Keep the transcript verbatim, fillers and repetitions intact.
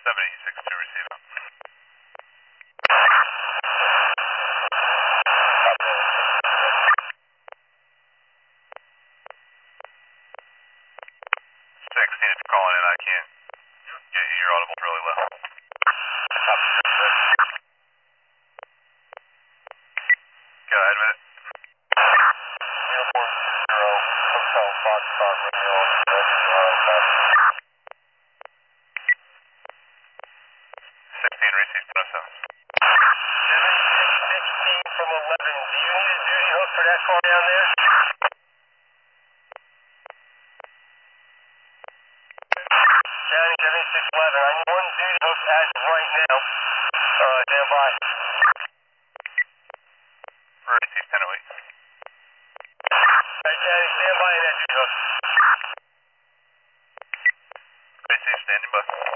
seventy-six to receive. sixteen, if you're calling in, I can't get you. You're audible really low. Go ahead with it. Uniform zero, Hotel Foxtrot Romeo, sixteen receives ten oh seven. sixteen from eleven, do you need a duty hook for that car down there? County seventy-six eleven, I need one duty hook as of right now. Uh, stand by. Receives ten oh eight. Hey, County, stand by in that duty hook. Receive standing by.